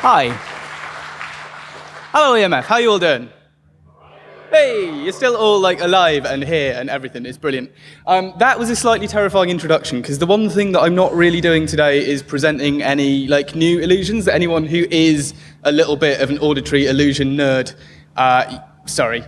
Hi. Hello, EMF. How you all doing? Hey, you're still all like alive and here and everything. It's brilliant. That was a slightly terrifying introduction because the one thing that I'm not really doing today is presenting any like new illusions that anyone who is a little bit of an auditory illusion nerd. Sorry.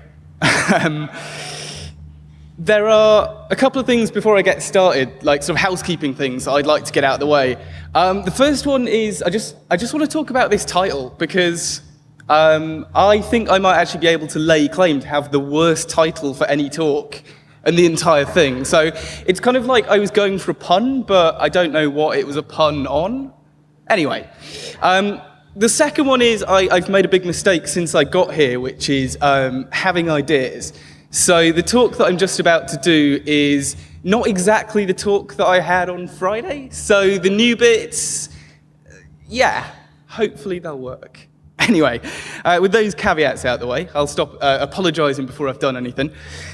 There are a couple of things before I get started, like sort of housekeeping things that I'd like to get out of the way. The first one is I just want to talk about this title because I think I might actually be able to lay claim to have the worst title for any talk and the entire thing. So it's kind of like I was going for a pun, but I don't know what it was a pun on. Anyway, the second one is I've made a big mistake since I got here, which is having ideas. So the talk that I'm just about to do is not exactly the talk that I had on Friday. So the new bits, yeah, hopefully they'll work. Anyway, with those caveats out of the way, I'll stop apologising before I've done anything.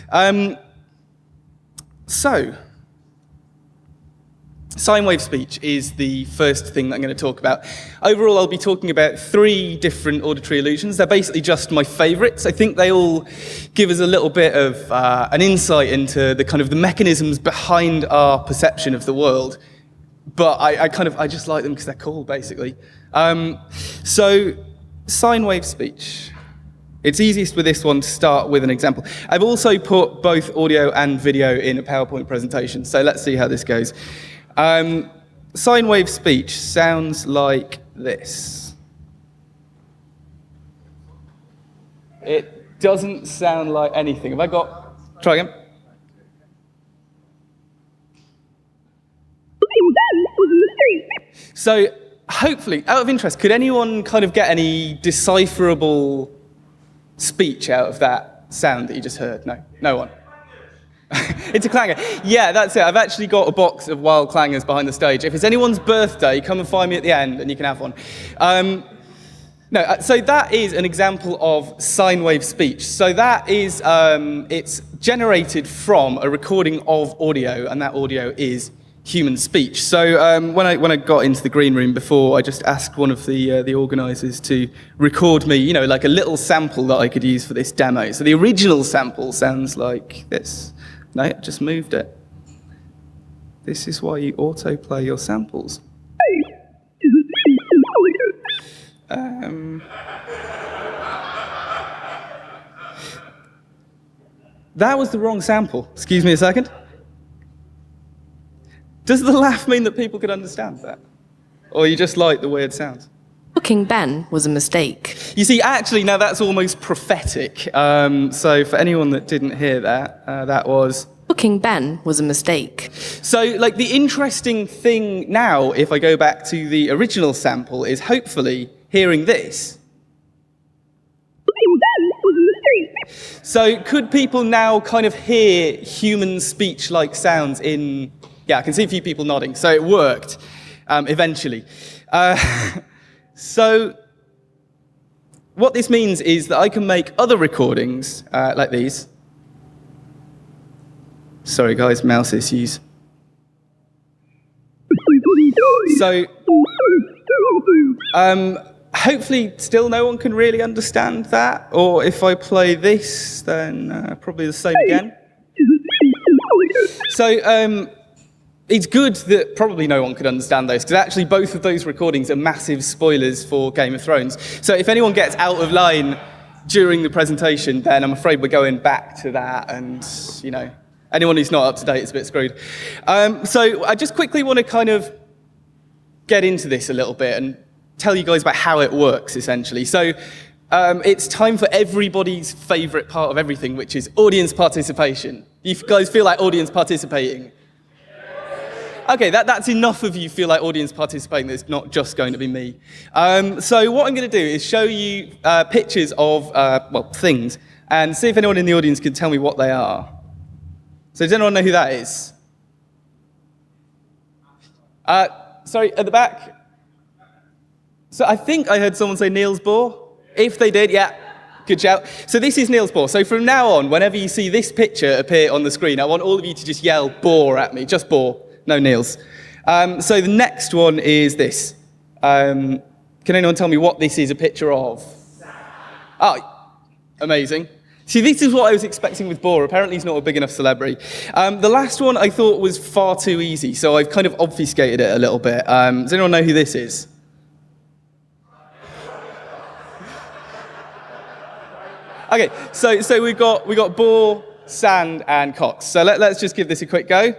So, sine wave speech is the first thing that I'm going to talk about. Overall, I'll be talking about 3 different auditory illusions. They're basically just my favourites. I think they all give us a little bit of an insight into the kind of the mechanisms behind our perception of the world. But I just like them because they're cool, basically. So, sine wave speech. It's easiest with this one to start with an example. I've also put both audio and video in a PowerPoint presentation, so let's see how this goes. Sine wave speech sounds like this. It doesn't sound like anything. Have I got... Try again. So, hopefully, out of interest, could anyone kind of get any decipherable speech out of that sound that you just heard? No? No one? It's a clanger. Yeah, that's it. I've actually got a box of wild clangers behind the stage. If it's anyone's birthday, come and find me at the end and you can have one. So that is an example of sine wave speech. So that is, it's generated from a recording of audio, and that audio is human speech. So when I got into the green room before, I just asked one of the organisers to record me, you know, like a little sample that I could use for this demo. So the original sample sounds like this. No, I just moved it. This is why you autoplay your samples. That was the wrong sample. Excuse me a second. Does the laugh mean that people could understand that? Or you just like the weird sounds? Booking Ben was a mistake. You see, actually, now that's almost prophetic. So for anyone that didn't hear that, that was... Booking Ben was a mistake. So, like, the interesting thing now, if I go back to the original sample, is hopefully hearing this. So could people now kind of hear human speech-like sounds in... Yeah, I can see a few people nodding. So it worked, eventually. So what this means is that I can make other recordings like these. Sorry, guys, mouse issues. So hopefully still no one can really understand that. Or if I play this, then probably the same again. So it's good that probably no one could understand those, because actually both of those recordings are massive spoilers for Game of Thrones. So if anyone gets out of line during the presentation, then I'm afraid we're going back to that, and, you know, anyone who's not up to date is a bit screwed. So I just quickly want to kind of get into this a little bit and tell you guys about how it works, essentially. So it's time for everybody's favourite part of everything, which is audience participation. You guys feel like audience participating? Okay, that's enough of you feel like audience participating. There's not just going to be me. So what I'm going to do is show you pictures of, things, and see if anyone in the audience can tell me what they are. So does anyone know who that is? Sorry, at the back? So I think I heard someone say Niels Bohr. If they did, yeah, good shout. So this is Niels Bohr. So from now on, whenever you see this picture appear on the screen, I want all of you to just yell Bohr at me, just Bohr. No Niels. So the next one is this. Can anyone tell me what this is a picture of? Oh, amazing. See, this is what I was expecting with Boar. Apparently he's not a big enough celebrity. The last one I thought was far too easy, so I've kind of obfuscated it a little bit. Does anyone know who this is? Okay, so we got Boar, Sand, and Cox. So let's just give this a quick go.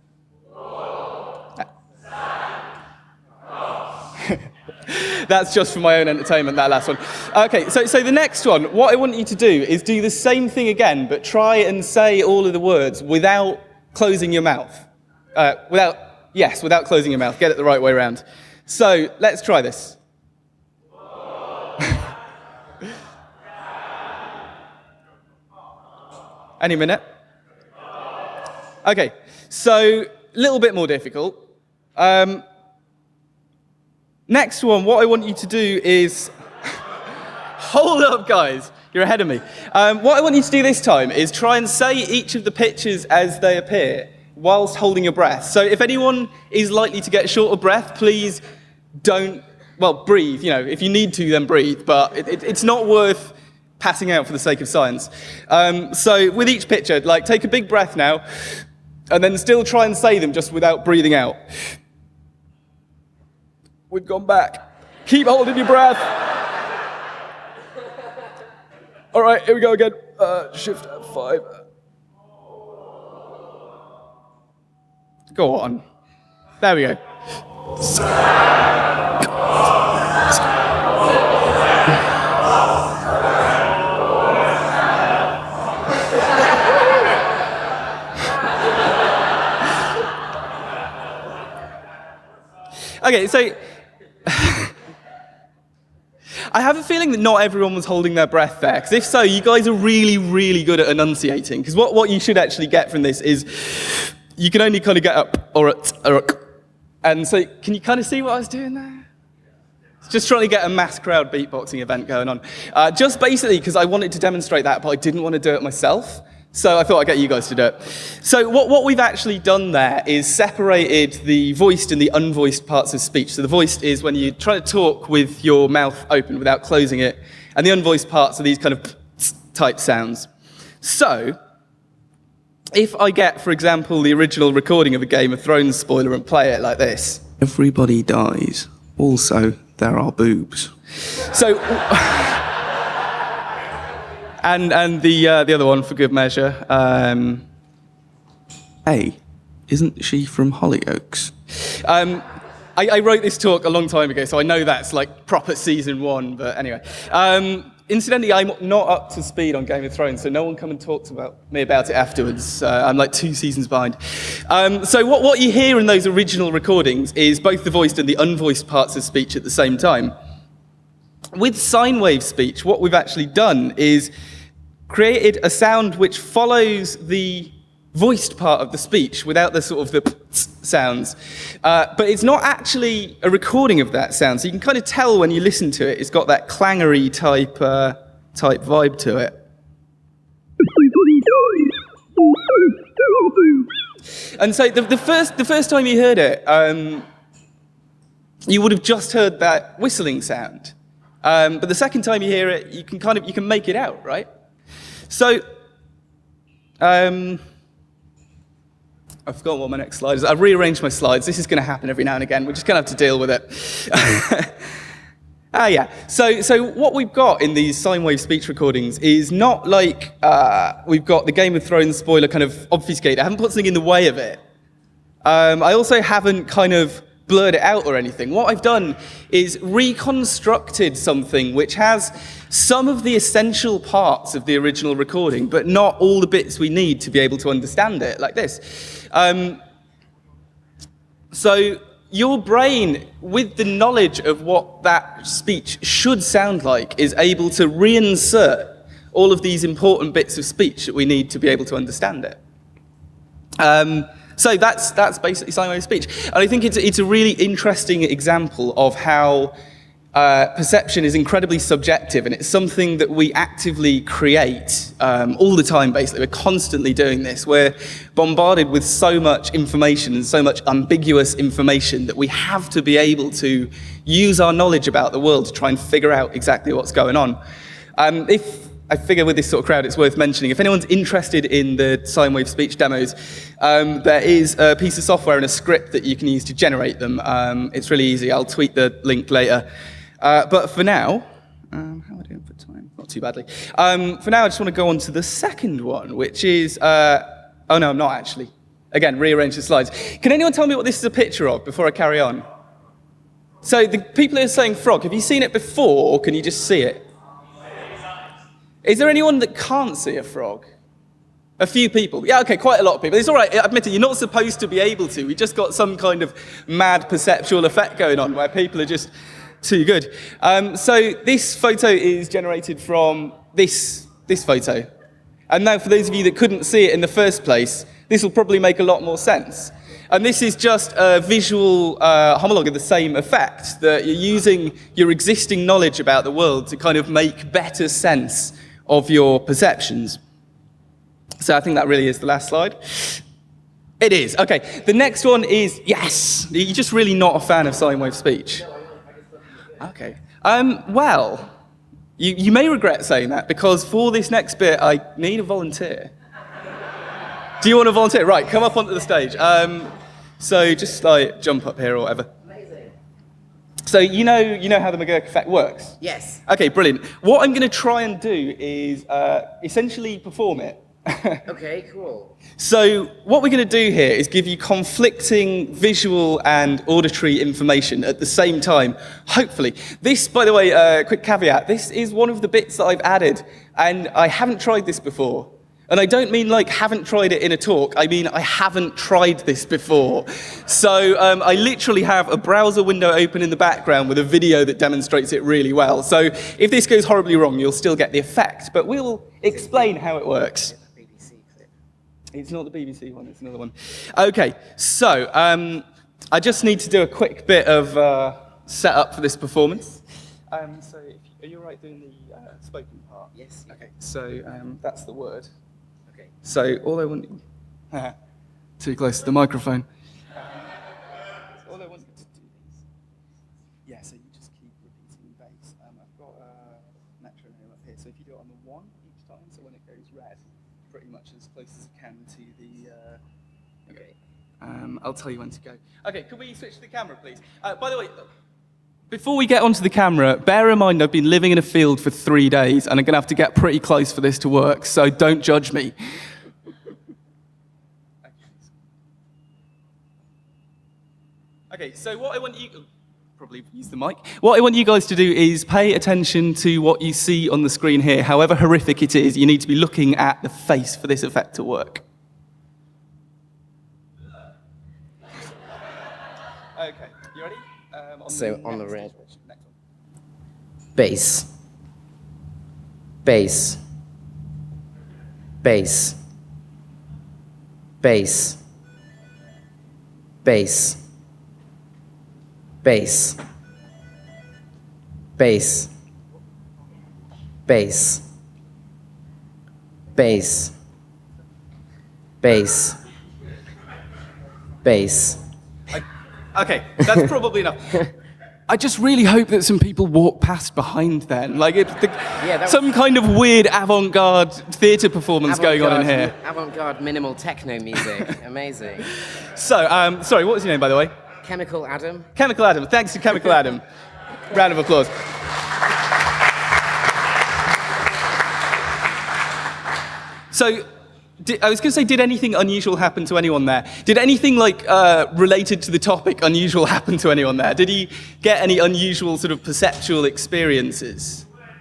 That's just for my own entertainment, that last one. Okay, so the next one, what I want you to do is do the same thing again, but try and say all of the words without closing your mouth. Without closing your mouth. Get it the right way around. So let's try this. Any minute. Okay, so a little bit more difficult. Next one, what I want you to do is... Hold up, guys. You're ahead of me. What I want you to do this time is try and say each of the pictures as they appear whilst holding your breath. So if anyone is likely to get short of breath, please don't... Well, breathe. You know, if you need to, then breathe. But it's not worth passing out for the sake of science. So with each picture, like, take a big breath now, and then still try and say them just without breathing out. We've gone back. Keep holding your breath. All right, here we go again. Shift F5. Go on. There we go. Okay, so I have a feeling that not everyone was holding their breath there, because if so, you guys are really, really good at enunciating, because what you should actually get from this is you can only kind of get up, or and so can you kind of see what I was doing there? Just trying to get a mass crowd beatboxing event going on. Just basically because I wanted to demonstrate that, but I didn't want to do it myself. So I thought I'd get you guys to do it. So what we've actually done there is separated the voiced and the unvoiced parts of speech. So the voiced is when you try to talk with your mouth open without closing it, and the unvoiced parts are these kind of type sounds. So if I get, for example, the original recording of a Game of Thrones spoiler and play it like this. Everybody dies. Also, there are boobs. So... And the other one, for good measure. Hey, isn't she from Hollyoaks? I wrote this talk a long time ago, so I know that's like proper season 1, but anyway. Incidentally, I'm not up to speed on Game of Thrones, so no one come and talk to me about it afterwards. I'm like 2 seasons behind. So what you hear in those original recordings is both the voiced and the unvoiced parts of speech at the same time. With sine wave speech, what we've actually done is created a sound which follows the voiced part of the speech without the sort of the sounds. But it's not actually a recording of that sound, so you can kind of tell when you listen to it, it's got that clangery type vibe to it. And so the first time you heard it, you would have just heard that whistling sound. But the second time you hear it, you can make it out, right? So, I've forgotten what my next slide is. I've rearranged my slides. This is going to happen every now and again. We're just going to have to deal with it. Yeah. So what we've got in these sine wave speech recordings is not like we've got the Game of Thrones spoiler kind of obfuscated. I haven't put something in the way of it. I also haven't kind of blurred it out or anything. What I've done is reconstructed something which has some of the essential parts of the original recording, but not all the bits we need to be able to understand it, like this. So your brain, with the knowledge of what that speech should sound like, is able to reinsert all of these important bits of speech that we need to be able to understand it. So that's basically sine wave speech. And I think it's a really interesting example of how perception is incredibly subjective, and it's something that we actively create all the time, basically. We're constantly doing this. We're bombarded with so much information and so much ambiguous information that we have to be able to use our knowledge about the world to try and figure out exactly what's going on. I figure with this sort of crowd, it's worth mentioning, if anyone's interested in the sine wave speech demos, there is a piece of software and a script that you can use to generate them. It's really easy. I'll tweet the link later. But for now, how am I doing for time? Not too badly. For now, I just want to go on to the second one, which is, oh no, I'm not actually. Again, rearrange the slides. Can anyone tell me what this is a picture of before I carry on? So the people who are saying frog, have you seen it before, or can you just see it? Is there anyone that can't see a frog? A few people. Yeah, okay, quite a lot of people. It's all right, admit it, you're not supposed to be able to. We just got some kind of mad perceptual effect going on where people are just too good. So this photo is generated from this photo. And now for those of you that couldn't see it in the first place, this will probably make a lot more sense. And this is just a visual homologue of the same effect, that you're using your existing knowledge about the world to kind of make better sense of your perceptions. So I think that really is the last slide. It is. Okay, the next one is, yes, you're just really not a fan of sine wave speech. Okay. Well, you may regret saying that, because for this next bit, I need a volunteer. Do you want to volunteer? Right, come up onto the stage. So just like jump up here or whatever. Amazing. So you know how the McGurk effect works? Yes. Okay, brilliant. What I'm going to try and do is essentially perform it. Okay, cool. So what we're going to do here is give you conflicting visual and auditory information at the same time, hopefully. This, by the way, quick caveat, this is one of the bits that I've added, and I haven't tried this before. And I don't mean like haven't tried it in a talk, I mean I haven't tried this before. So I literally have a browser window open in the background with a video that demonstrates it really well. So if this goes horribly wrong, you'll still get the effect, but we'll explain how it works. BBC clip. It's not the BBC one, it's another one. Okay, so I just need to do a quick bit of setup for this performance. So are you all right doing the spoken part? Yes. Okay, so that's the word. Okay. So all I want too close to the microphone. So all I want you to do is, yeah. So you just keep repeating bass. I've got a metronome up here. So if you do it on the 1 each time, so when it goes red, pretty much as close as you can to the. Okay. I'll tell you when to go. Okay. Could we switch to the camera, please? By the way. Before we get onto the camera, bear in mind I've been living in a field for 3 days and I'm going to have to get pretty close for this to work, so don't judge me. Okay, so what I want you... Probably use the mic. What I want you guys to do is pay attention to what you see on the screen here. However horrific it is, you need to be looking at the face for this effect to work. Okay, you ready? On the red. Next one. Bass. Bass. Bass. Bass. Bass. Bass. Bass. Bass. Bass. Bass. Bass. Okay, that's probably enough. I just really hope that some people walk past behind then. Like some kind of weird avant-garde theatre performance going on in here. Avant-garde minimal techno music. Amazing. So, sorry, what was your name, by the way? Chemical Adam. Chemical Adam. Thanks to Chemical Adam. Round of applause. So, I was going to say, did anything unusual happen to anyone there? Did anything like related to the topic unusual happen to anyone there? Did you get any unusual sort of perceptual experiences?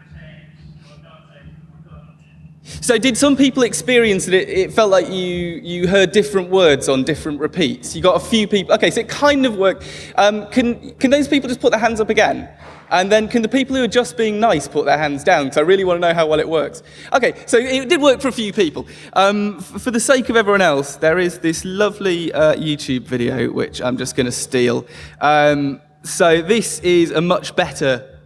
So did some people experience that it felt like you heard different words on different repeats? You got a few people. Okay, so it kind of worked. Can those people just put their hands up again? And then can the people who are just being nice put their hands down? Because I really want to know how well it works. Okay, so it did work for a few people. For the sake of everyone else, there is this lovely YouTube video, which I'm just going to steal. So this is a much better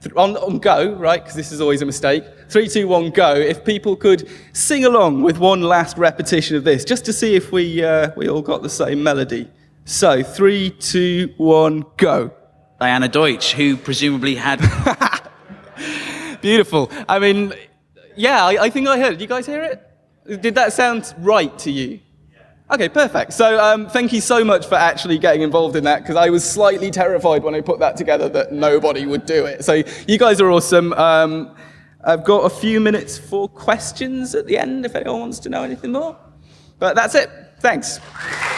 On go, right, because this is always a mistake. 3, 2, 1, go. If people could sing along with one last repetition of this, just to see if we all got the same melody. So, 3, 2, 1, go. Diana Deutsch, who presumably had. Beautiful. I mean, yeah, I think I heard it. Did you guys hear it? Did that sound right to you? Okay, perfect. So thank you so much for actually getting involved in that, because I was slightly terrified when I put that together that nobody would do it. So you guys are awesome. I've got a few minutes for questions at the end if anyone wants to know anything more. But that's it. Thanks.